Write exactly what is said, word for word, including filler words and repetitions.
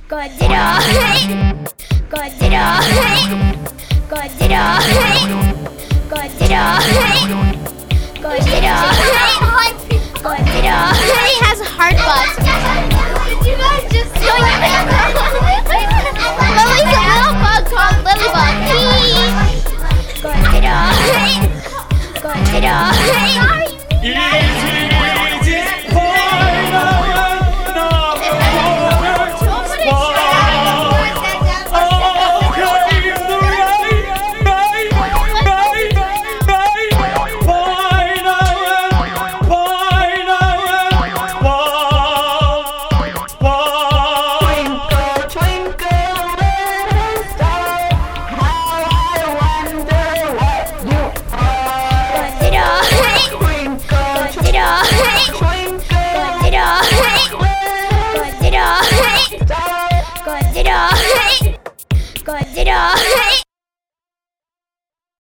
Godzilla, Godzilla, Godzilla, Godzilla, Godzilla, Godzilla. He has a hard butt. You guys just Lily's a little bug called Lilybug. Godzilla, Godzilla. Godzilla, Godzilla, Godzilla,